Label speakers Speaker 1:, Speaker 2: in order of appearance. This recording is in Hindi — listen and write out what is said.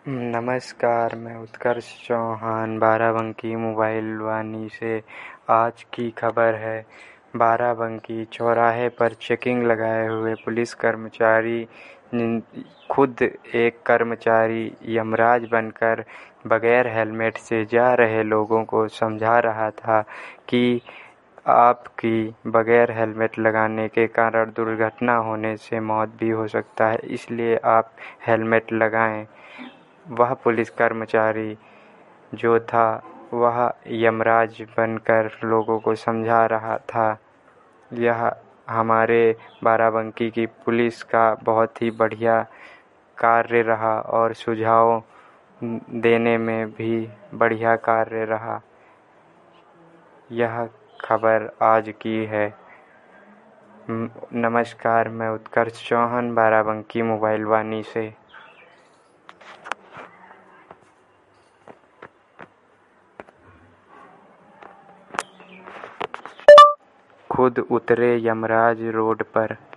Speaker 1: नमस्कार, मैं उत्कर्ष चौहान बाराबंकी मोबाइल वानी से। आज की खबर है, बाराबंकी चौराहे पर चेकिंग लगाए हुए पुलिस कर्मचारी खुद एक कर्मचारी यमराज बनकर बगैर हेलमेट से जा रहे लोगों को समझा रहा था कि आपकी बगैर हेलमेट लगाने के कारण दुर्घटना होने से मौत भी हो सकता है, इसलिए आप हेलमेट लगाएं। वह पुलिस कर्मचारी जो था वह यमराज बनकर लोगों को समझा रहा था। यह हमारे बाराबंकी की पुलिस का बहुत ही बढ़िया कार्य रहा और सुझाव देने में भी बढ़िया कार्य रहा। यह खबर आज की है। नमस्कार, मैं उत्कर्ष चौहान बाराबंकी मोबाइल वानी से। खुद उतरे यमराज रोड पर।